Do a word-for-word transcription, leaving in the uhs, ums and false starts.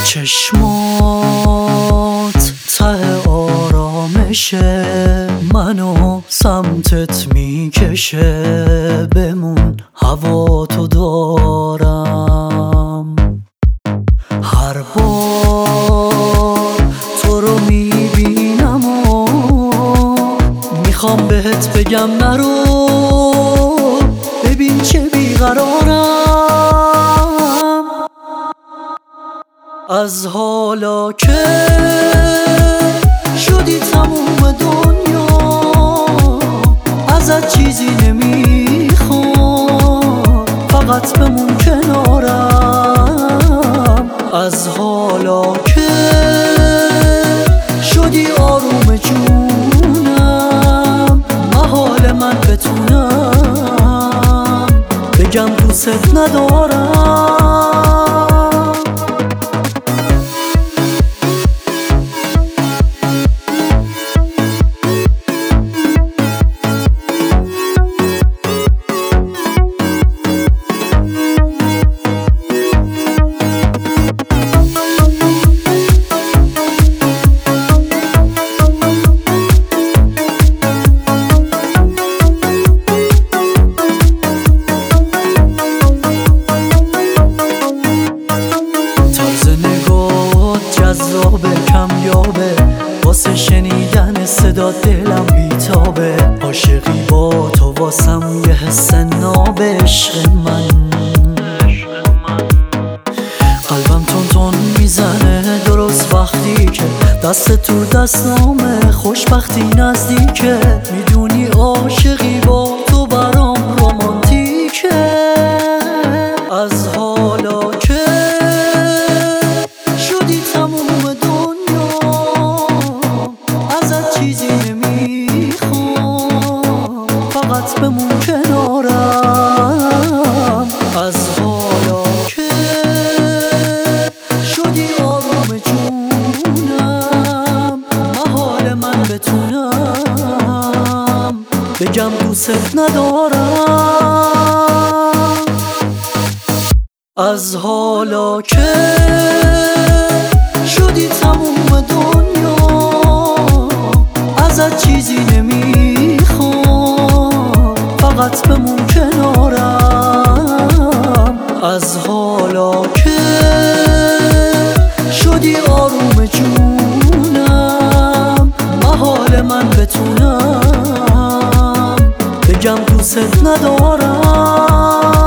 چشمات ته آرامشه، منو سمتت میکشه. بمون هوا تو دارم، هر بار تو رو میبینم و میخوام بهت بگم نرو. ببین چه بیقرارم از حالا که شدی تموم دنیا. ازت چیزی نمیخوام، فقط بمون کنارم. از حالا که شدی آروم جونم، محال من بتونم بگم دوست ندارم. جذابه کمیابه، واسه شنیدن صدا دلم بیتابه. عاشقی با تو واسم یه حس نابه. عشق من قلبم تون تون میزنه درست وقتی که دست تو دستامه. خوشبختی نزدیکه، میدونی عاشقی با تو برام رومانتیکه. از حالا که شدی تموم دنیا، ازت چیزی نمیخوام، فقط بمون کنارم. از حالا که شدی آروم جونم، محال من بتونم بگم دوست ندارم. از حالا که شدی تموم دنیا، ازت چیزی نمیخوام، فقط بمون کنارم. از حالا که شدی آروم جونم، محال من بتونم بگم دوست ندارم.